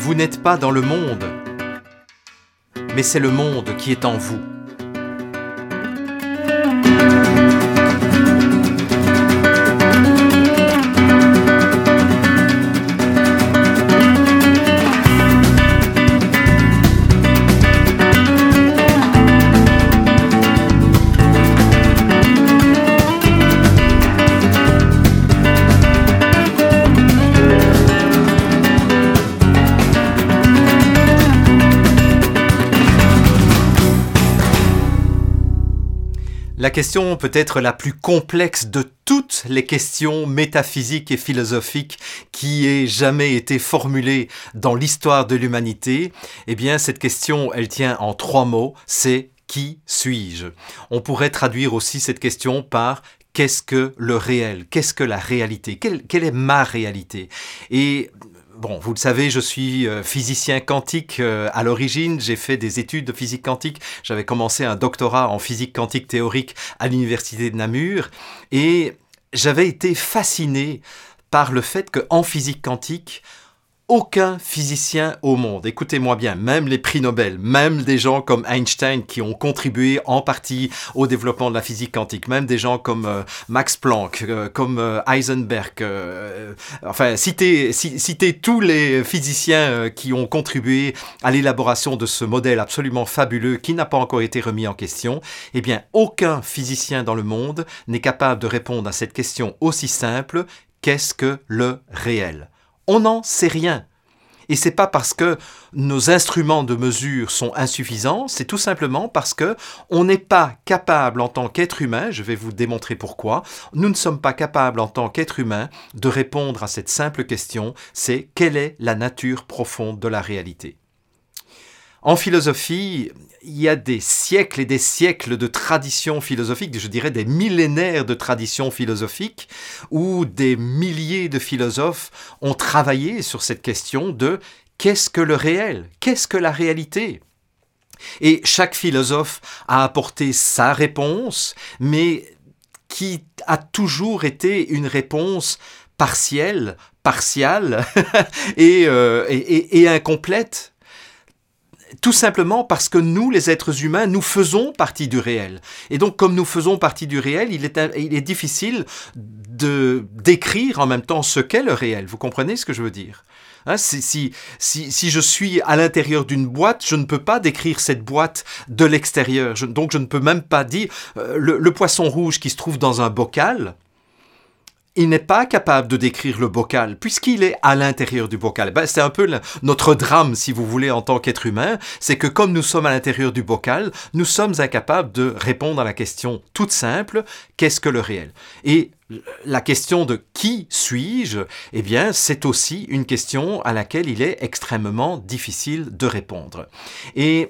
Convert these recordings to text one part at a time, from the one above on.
Vous n'êtes pas dans le monde, mais c'est le monde qui est en vous. La question peut-être la plus complexe de toutes les questions métaphysiques et philosophiques qui aient jamais été formulées dans l'histoire de l'humanité, eh bien cette question, elle tient en 3 mots, c'est « Qui suis-je » On pourrait traduire aussi cette question par « Qu'est-ce que le réel ? Qu'est-ce que la réalité ? Quelle est ma réalité ?» Et bon, vous le savez, je suis physicien quantique à l'origine. J'ai fait des études de physique quantique. J'avais commencé un doctorat en physique quantique théorique à l'université de Namur. Et j'avais été fasciné par le fait qu'en physique quantique, aucun physicien au monde, écoutez-moi bien, même les prix Nobel, même des gens comme Einstein qui ont contribué en partie au développement de la physique quantique, même des gens comme Max Planck, comme Heisenberg, enfin citez tous les physiciens qui ont contribué à l'élaboration de ce modèle absolument fabuleux qui n'a pas encore été remis en question, eh bien aucun physicien dans le monde n'est capable de répondre à cette question aussi simple, qu'est-ce que le réel ? On n'en sait rien. Et c'est pas parce que nos instruments de mesure sont insuffisants, c'est tout simplement parce que on n'est pas capable en tant qu'être humain, je vais vous démontrer pourquoi, nous ne sommes pas capables en tant qu'être humain de répondre à cette simple question, c'est quelle est la nature profonde de la réalité ? En philosophie, il y a des siècles et des siècles de traditions philosophiques, je dirais des millénaires de traditions philosophiques, où des milliers de philosophes ont travaillé sur cette question de qu'est-ce que le réel ? Qu'est-ce que la réalité ? Et chaque philosophe a apporté sa réponse, mais qui a toujours été une réponse partielle et incomplète. Tout simplement parce que nous, les êtres humains, nous faisons partie du réel. Et donc, comme nous faisons partie du réel, il est difficile de décrire en même temps ce qu'est le réel. Vous comprenez ce que je veux dire ? Si je suis à l'intérieur d'une boîte, je ne peux pas décrire cette boîte de l'extérieur. Donc, je ne peux même pas dire le poisson rouge qui se trouve dans un bocal. Il n'est pas capable de décrire le bocal, puisqu'il est à l'intérieur du bocal. C'est un peu notre drame, si vous voulez, en tant qu'être humain, c'est que comme nous sommes à l'intérieur du bocal, nous sommes incapables de répondre à la question toute simple, qu'est-ce que le réel ? Et la question de qui suis-je, eh bien, c'est aussi une question à laquelle il est extrêmement difficile de répondre. Et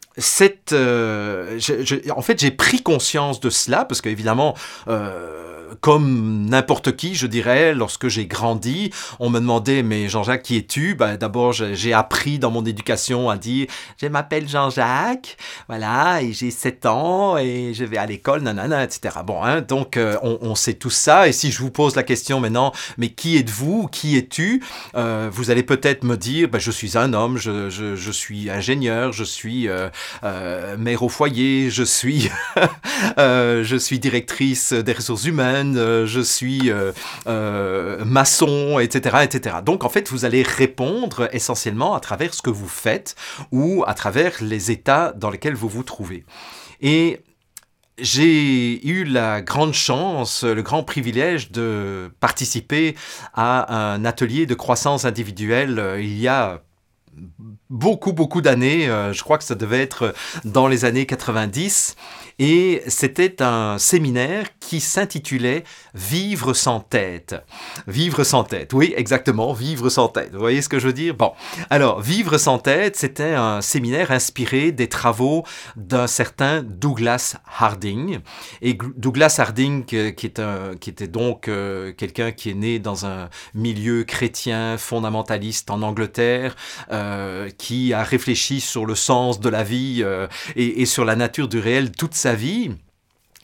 en fait, j'ai pris conscience de cela, parce qu'évidemment, comme n'importe qui, je dirais, lorsque j'ai grandi, on me demandait, mais Jean-Jacques, qui es-tu ? D'abord, j'ai appris dans mon éducation à dire, je m'appelle Jean-Jacques, voilà, et j'ai 7 ans, et je vais à l'école, nanana, etc. Bon, donc, on sait tout ça, et si je vous pose la question maintenant, mais qui êtes-vous ? Qui es-tu ? Vous allez peut-être me dire, je suis un homme, je suis ingénieur, je suis mère au foyer, je suis directrice des ressources humaines, je suis maçon, etc., etc. Donc, en fait, vous allez répondre essentiellement à travers ce que vous faites ou à travers les états dans lesquels vous vous trouvez. Et j'ai eu la grande chance, le grand privilège de participer à un atelier de croissance individuelle il y a beaucoup d'années, je crois que ça devait être dans les années 90, et c'était un séminaire qui s'intitulait « Vivre sans tête ». Vivre sans tête, oui, exactement, vivre sans tête. Vous voyez ce que je veux dire ? Bon, alors, Vivre sans tête, c'était un séminaire inspiré des travaux d'un certain Douglas Harding. Et Douglas Harding, qui était donc quelqu'un qui est né dans un milieu chrétien fondamentaliste en Angleterre, qui a réfléchi sur le sens de la vie et sur la nature du réel toute sa vie.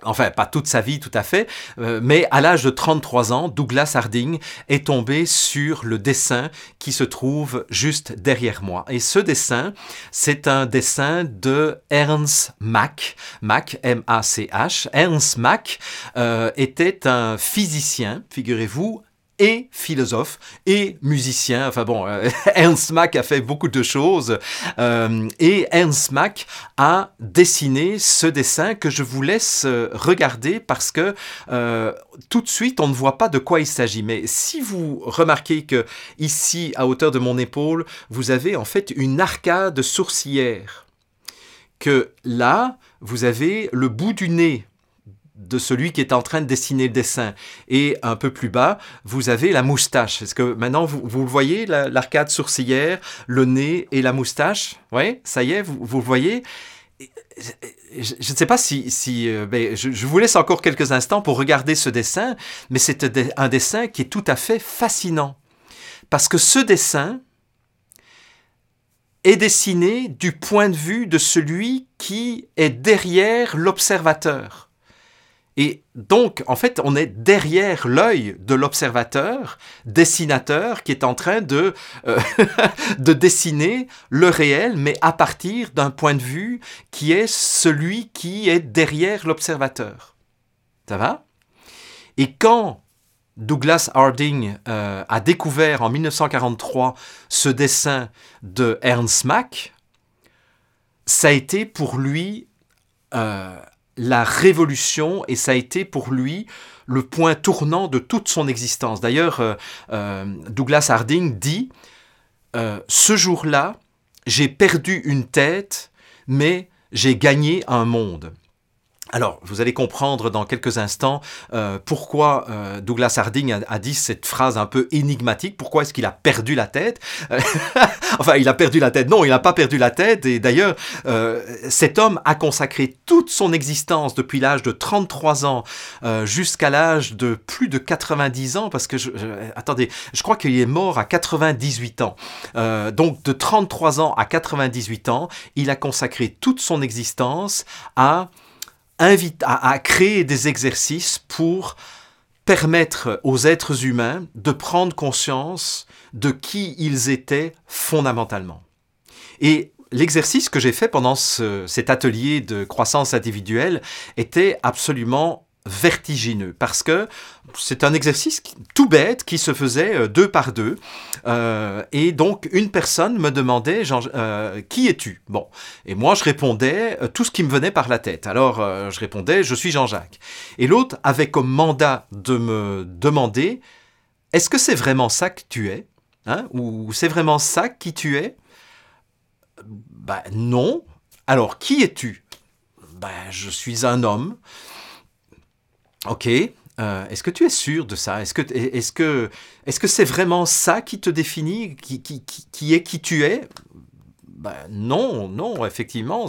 Enfin, pas toute sa vie tout à fait, mais à l'âge de 33 ans, Douglas Harding est tombé sur le dessin qui se trouve juste derrière moi. Et ce dessin, c'est un dessin de Ernst Mach, M-A-C-H. Ernst Mach était un physicien, figurez-vous, et philosophe et musicien. Enfin bon, Ernst Mach a fait beaucoup de choses et Ernst Mach a dessiné ce dessin que je vous laisse regarder parce que tout de suite on ne voit pas de quoi il s'agit. Mais si vous remarquez que ici, à hauteur de mon épaule, vous avez en fait une arcade sourcilière, que là, vous avez le bout du nez de celui qui est en train de dessiner le dessin. Et un peu plus bas, vous avez la moustache. Est-ce que maintenant, vous le voyez, l'arcade sourcilière, le nez et la moustache? Oui, ça y est, vous le voyez? Je ne sais pas je vous laisse encore quelques instants pour regarder ce dessin, mais c'est un dessin qui est tout à fait fascinant. Parce que ce dessin est dessiné du point de vue de celui qui est derrière l'observateur. Et donc, en fait, on est derrière l'œil de l'observateur, dessinateur, qui est en train de dessiner le réel, mais à partir d'un point de vue qui est celui qui est derrière l'observateur. Ça va? Et quand Douglas Harding a découvert en 1943 ce dessin de Ernst Mach, ça a été pour lui la révolution, et ça a été pour lui le point tournant de toute son existence. D'ailleurs, Douglas Harding dit « Ce jour-là, j'ai perdu une tête, mais j'ai gagné un monde ». Alors, vous allez comprendre dans quelques instants pourquoi Douglas Harding a dit cette phrase un peu énigmatique. Pourquoi est-ce qu'il a perdu la tête? Enfin, il a perdu la tête. Non, il n'a pas perdu la tête. Et d'ailleurs, cet homme a consacré toute son existence depuis l'âge de 33 ans jusqu'à l'âge de plus de 90 ans. Parce que, attendez, je crois qu'il est mort à 98 ans. Donc, de 33 ans à 98 ans, il a consacré toute son existence à créer des exercices pour permettre aux êtres humains de prendre conscience de qui ils étaient fondamentalement. Et l'exercice que j'ai fait pendant cet atelier de croissance individuelle était absolument vertigineux, parce que c'est un exercice tout bête qui se faisait 2 par 2, et donc une personne me demandait qui es-tu? Bon, et moi je répondais tout ce qui me venait par la tête. Alors je répondais je suis Jean-Jacques, et l'autre avait comme mandat de me demander est-ce que c'est vraiment ça que tu es, hein? Ou c'est vraiment ça qui tu es? Ben non. Alors qui es-tu? Ben je suis un homme. Ok, est-ce que tu es sûr de ça? Est-ce que c'est vraiment ça qui te définit, qui est qui tu es? Ben non, effectivement,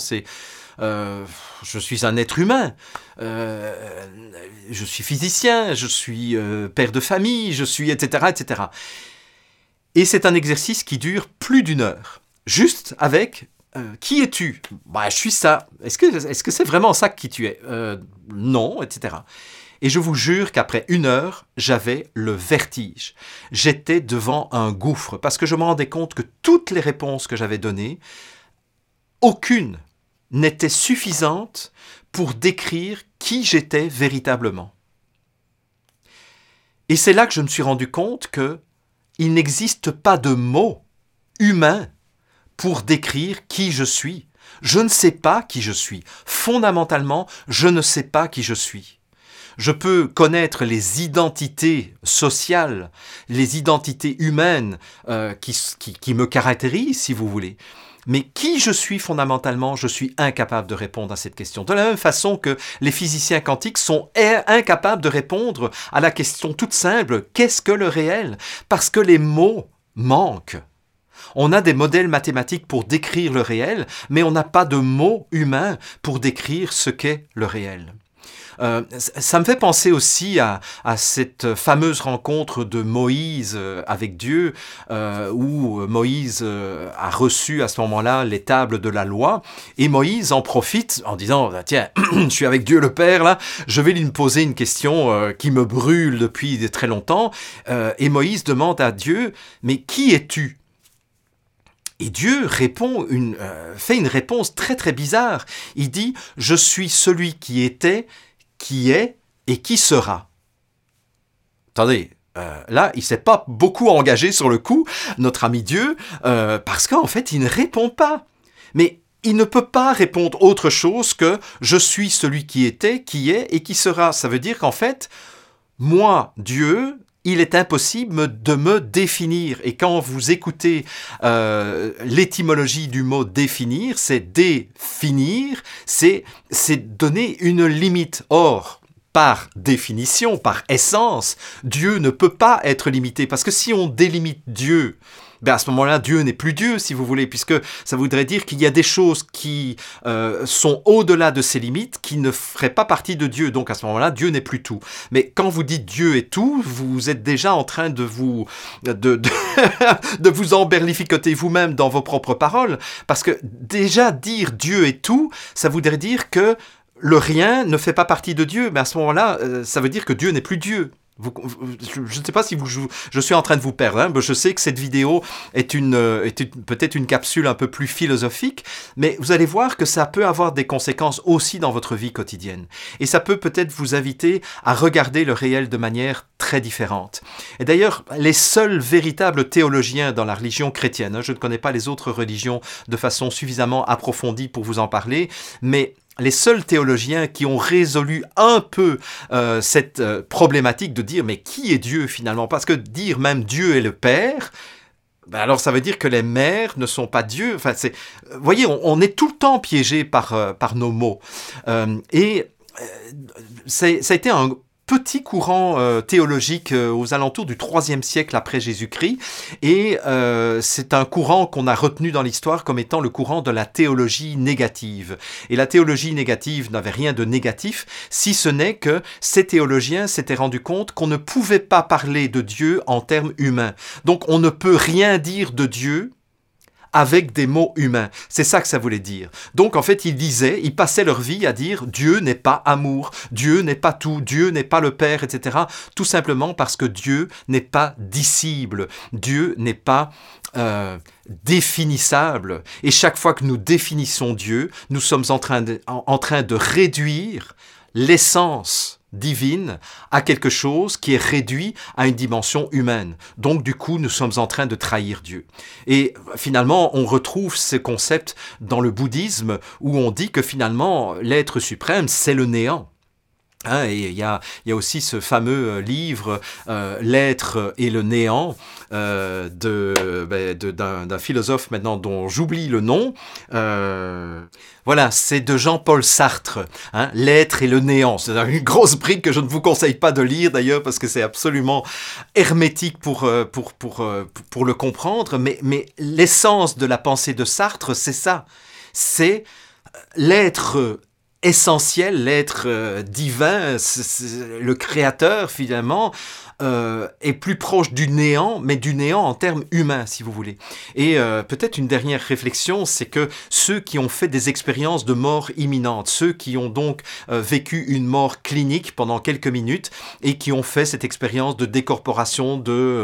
je suis un être humain, je suis physicien, je suis père de famille, je suis etc., etc. Et c'est un exercice qui dure plus d'1 heure, juste avec qui es-tu? Ben, je suis ça. Est-ce que c'est vraiment ça qui tu es? Non, etc. Et je vous jure qu'après 1 heure, j'avais le vertige. J'étais devant un gouffre parce que je me rendais compte que toutes les réponses que j'avais données, aucune n'était suffisante pour décrire qui j'étais véritablement. Et c'est là que je me suis rendu compte qu'il n'existe pas de mot humain pour décrire qui je suis. Je ne sais pas qui je suis. Fondamentalement, je ne sais pas qui je suis. Je peux connaître les identités sociales, les identités humaines qui me caractérisent, si vous voulez. Mais qui je suis fondamentalement, je suis incapable de répondre à cette question. De la même façon que les physiciens quantiques sont incapables de répondre à la question toute simple, qu'est-ce que le réel? Parce que les mots manquent. On a des modèles mathématiques pour décrire le réel, mais on n'a pas de mots humains pour décrire ce qu'est le réel. Ça me fait penser aussi à cette fameuse rencontre de Moïse avec Dieu, où Moïse a reçu à ce moment-là les tables de la loi, et Moïse en profite en disant « Tiens, je suis avec Dieu le Père, là, je vais lui poser une question qui me brûle depuis très longtemps. » Et Moïse demande à Dieu « Mais qui es-tu » Et Dieu fait une réponse très très bizarre. Il dit « Je suis celui qui était, qui est et qui sera. » Attendez, là, il ne s'est pas beaucoup engagé sur le coup, notre ami Dieu, parce qu'en fait, il ne répond pas. Mais il ne peut pas répondre autre chose que « Je suis celui qui était, qui est et qui sera ». Ça veut dire qu'en fait, moi, Dieu, il est impossible de me définir. Et quand vous écoutez l'étymologie du mot définir, c'est définir, c'est donner une limite. Or, par définition, par essence, Dieu ne peut pas être limité. Parce que si on délimite Dieu, à ce moment-là, Dieu n'est plus Dieu, si vous voulez, puisque ça voudrait dire qu'il y a des choses qui sont au-delà de ses limites, qui ne feraient pas partie de Dieu. Donc à ce moment-là, Dieu n'est plus tout. Mais quand vous dites Dieu est tout, vous êtes déjà en train de vous emberlificoter vous-même dans vos propres paroles, parce que déjà dire Dieu est tout, ça voudrait dire que le rien ne fait pas partie de Dieu. Mais à ce moment-là, ça veut dire que Dieu n'est plus Dieu. Je ne sais pas si je suis en train de vous perdre. Hein. Je sais que cette vidéo est peut-être une capsule un peu plus philosophique, mais vous allez voir que ça peut avoir des conséquences aussi dans votre vie quotidienne. Et ça peut peut-être vous inviter à regarder le réel de manière très différente. Et d'ailleurs, les seuls véritables théologiens dans la religion chrétienne, je ne connais pas les autres religions de façon suffisamment approfondie pour vous en parler, mais les seuls théologiens qui ont résolu un peu cette problématique de dire mais qui est Dieu finalement? Parce que dire même Dieu est le Père, alors ça veut dire que les mères ne sont pas Dieu. Enfin, vous voyez, on est tout le temps piégé par nos mots. Ça a été un petit courant théologique aux alentours du IIIe siècle après Jésus-Christ, et c'est un courant qu'on a retenu dans l'histoire comme étant le courant de la théologie négative. Et la théologie négative n'avait rien de négatif, si ce n'est que ces théologiens s'étaient rendus compte qu'on ne pouvait pas parler de Dieu en termes humains. Donc on ne peut rien dire de Dieu avec des mots humains. C'est ça que ça voulait dire. Donc en fait, ils passaient leur vie à dire Dieu n'est pas amour, Dieu n'est pas tout, Dieu n'est pas le Père, etc. Tout simplement parce que Dieu n'est pas dissible, Dieu n'est pas définissable. Et chaque fois que nous définissons Dieu, nous sommes en train de réduire l'essence divine à quelque chose qui est réduit à une dimension humaine. Donc du coup, nous sommes en train de trahir Dieu. Et finalement, on retrouve ce concept dans le bouddhisme où on dit que finalement, l'être suprême, c'est le néant. Hein, et il y a aussi ce fameux livre L'être et le néant d'un philosophe maintenant dont j'oublie le nom. Voilà, c'est de Jean-Paul Sartre, hein, L'être et le néant. C'est une grosse brique que je ne vous conseille pas de lire d'ailleurs parce que c'est absolument hermétique pour le comprendre. Mais l'essence de la pensée de Sartre, c'est ça. C'est l'être essentiel, l'être divin, le créateur finalement, est plus proche du néant, mais du néant en termes humains, si vous voulez. Et peut-être une dernière réflexion, c'est que ceux qui ont fait des expériences de mort imminente, ceux qui ont donc vécu une mort clinique pendant quelques minutes et qui ont fait cette expérience de décorporation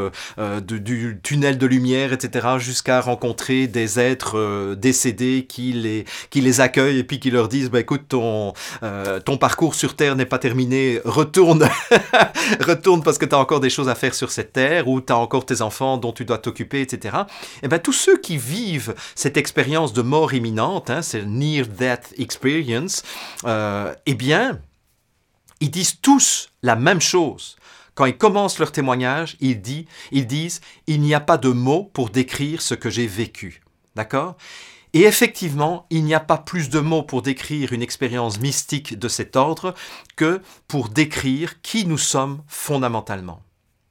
du tunnel de lumière, etc., jusqu'à rencontrer des êtres décédés qui les accueillent et puis qui leur disent écoute, ton parcours sur Terre n'est pas terminé, retourne parce que tu as encore des choses à faire sur cette terre, ou tu as encore tes enfants dont tu dois t'occuper, etc. Et bien, tous ceux qui vivent cette expérience de mort imminente, hein, c'est near-death experience, eh bien, ils disent tous la même chose. Quand ils commencent leur témoignage, ils disent « Il n'y a pas de mots pour décrire ce que j'ai vécu. » D'accord ? Et effectivement, il n'y a pas plus de mots pour décrire une expérience mystique de cet ordre que pour décrire qui nous sommes fondamentalement.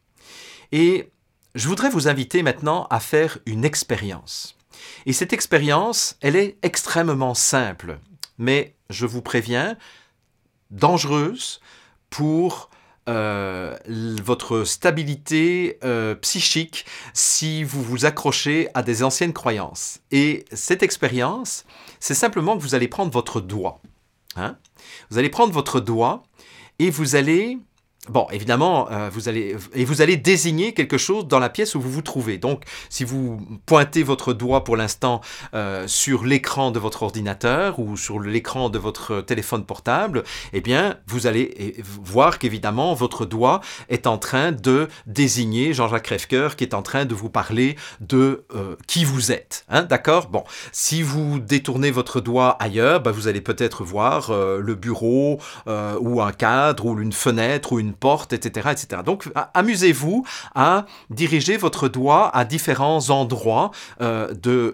Et je voudrais vous inviter maintenant à faire une expérience. Et cette expérience, elle est extrêmement simple. Mais je vous préviens, dangereuse pour votre stabilité psychique si vous vous accrochez à des anciennes croyances. Et cette expérience, c'est simplement que vous allez prendre votre doigt. Hein? Vous allez prendre votre doigt et vous allez... Bon, évidemment, vous allez désigner quelque chose dans la pièce où vous vous trouvez. Donc, si vous pointez votre doigt pour l'instant sur l'écran de votre ordinateur ou sur l'écran de votre téléphone portable, eh bien, vous allez voir qu'évidemment, votre doigt est en train de désigner Jean-Jacques Crèvecoeur qui est en train de vous parler de qui vous êtes. Hein, d'accord ? Bon, si vous détournez votre doigt ailleurs, vous allez peut-être voir le bureau ou un cadre ou une fenêtre ou une porte, etc., etc. Donc, amusez-vous à diriger votre doigt à différents endroits de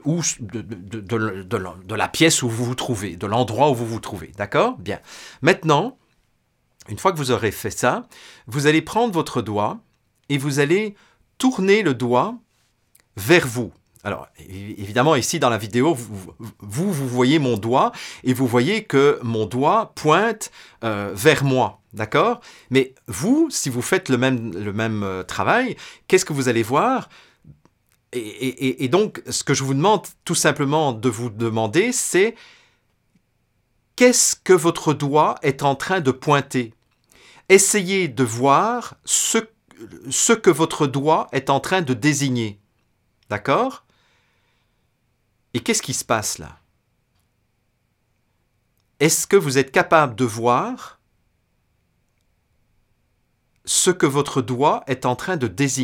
la pièce où vous vous trouvez, de l'endroit où vous vous trouvez. D'accord ? Bien. Maintenant, une fois que vous aurez fait ça, vous allez prendre votre doigt et vous allez tourner le doigt vers vous. Alors, évidemment, ici, dans la vidéo, vous voyez mon doigt et vous voyez que mon doigt pointe vers moi, d'accord ? Mais vous, si vous faites le même travail, qu'est-ce que vous allez voir ? Et donc, ce que je vous demande tout simplement de vous demander, c'est qu'est-ce que votre doigt est en train de pointer ? Essayez de voir ce que votre doigt est en train de désigner, d'accord ? Et qu'est-ce qui se passe là ? Est-ce que vous êtes capable de voir ce que votre doigt est en train de désigner ?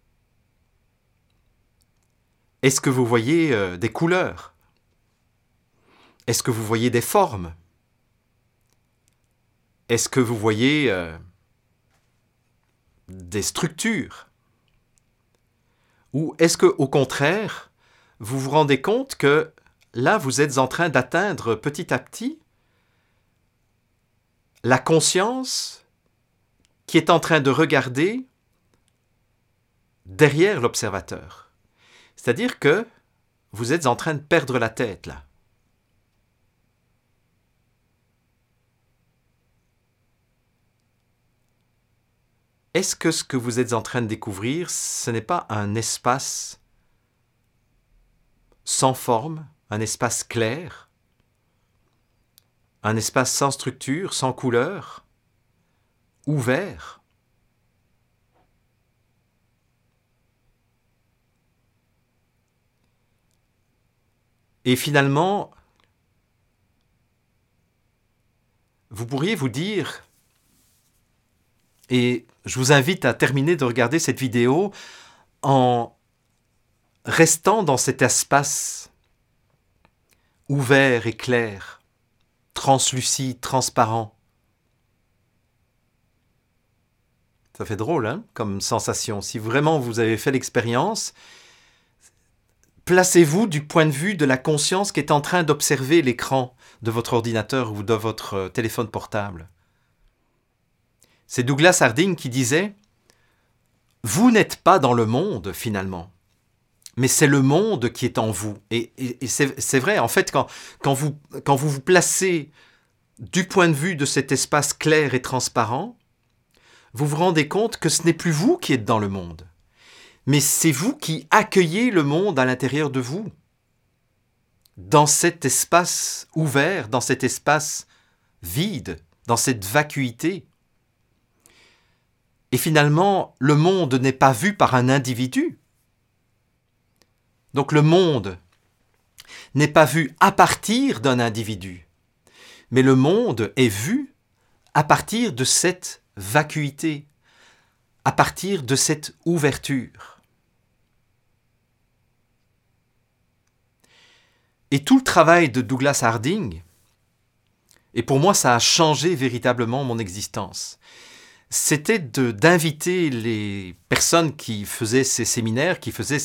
Est-ce que vous voyez des couleurs ? Est-ce que vous voyez des formes ? Est-ce que vous voyez des structures ? Ou est-ce que, au contraire, vous vous rendez compte que là, vous êtes en train d'atteindre petit à petit la conscience qui est en train de regarder derrière l'observateur. C'est-à-dire que vous êtes en train de perdre la tête, là. Est-ce que ce que vous êtes en train de découvrir, ce n'est pas un espace sans forme, un espace clair, un espace sans structure, sans couleur, ouvert ? Et finalement, vous pourriez vous dire, et je vous invite à terminer de regarder cette vidéo en restant dans cet espace ouvert et clair, translucide, transparent. Ça fait drôle, hein, comme sensation. Si vraiment vous avez fait l'expérience, placez-vous du point de vue de la conscience qui est en train d'observer l'écran de votre ordinateur ou de votre téléphone portable. C'est Douglas Harding qui disait « Vous n'êtes pas dans le monde, finalement, mais c'est le monde qui est en vous. » Et c'est vrai, en fait, quand vous vous placez du point de vue de cet espace clair et transparent, vous vous rendez compte que ce n'est plus vous qui êtes dans le monde, mais c'est vous qui accueillez le monde à l'intérieur de vous, dans cet espace ouvert, dans cet espace vide, dans cette vacuité. Et finalement, le monde n'est pas vu par un individu. Donc le monde n'est pas vu à partir d'un individu, mais le monde est vu à partir de cette vacuité, à partir de cette ouverture. Et tout le travail de Douglas Harding, et pour moi ça a changé véritablement mon existence, c'était d'inviter les personnes qui faisaient ces séminaires, qui faisaient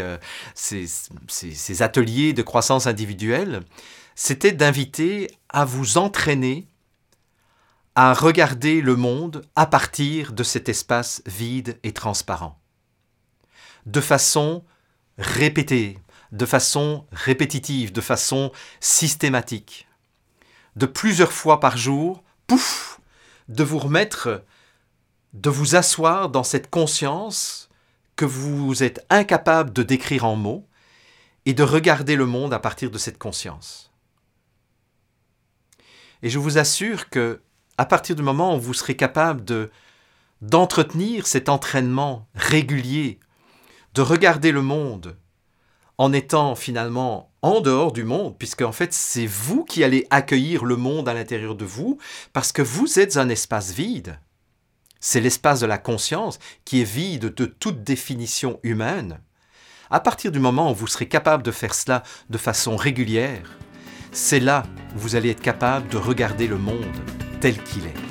ces ateliers de croissance individuelle, c'était d'inviter à vous entraîner à regarder le monde à partir de cet espace vide et transparent, de façon répétée, de façon répétitive, de façon systématique, de plusieurs fois par jour, pouf, de vous remettre, de vous asseoir dans cette conscience que vous êtes incapable de décrire en mots et de regarder le monde à partir de cette conscience. Et je vous assure que à partir du moment où vous serez capable d'entretenir cet entraînement régulier, de regarder le monde en étant finalement en dehors du monde, puisque en fait c'est vous qui allez accueillir le monde à l'intérieur de vous, parce que vous êtes un espace vide. C'est l'espace de la conscience qui est vide de toute définition humaine. À partir du moment où vous serez capable de faire cela de façon régulière, c'est là où vous allez être capable de regarder le monde tel qu'il est.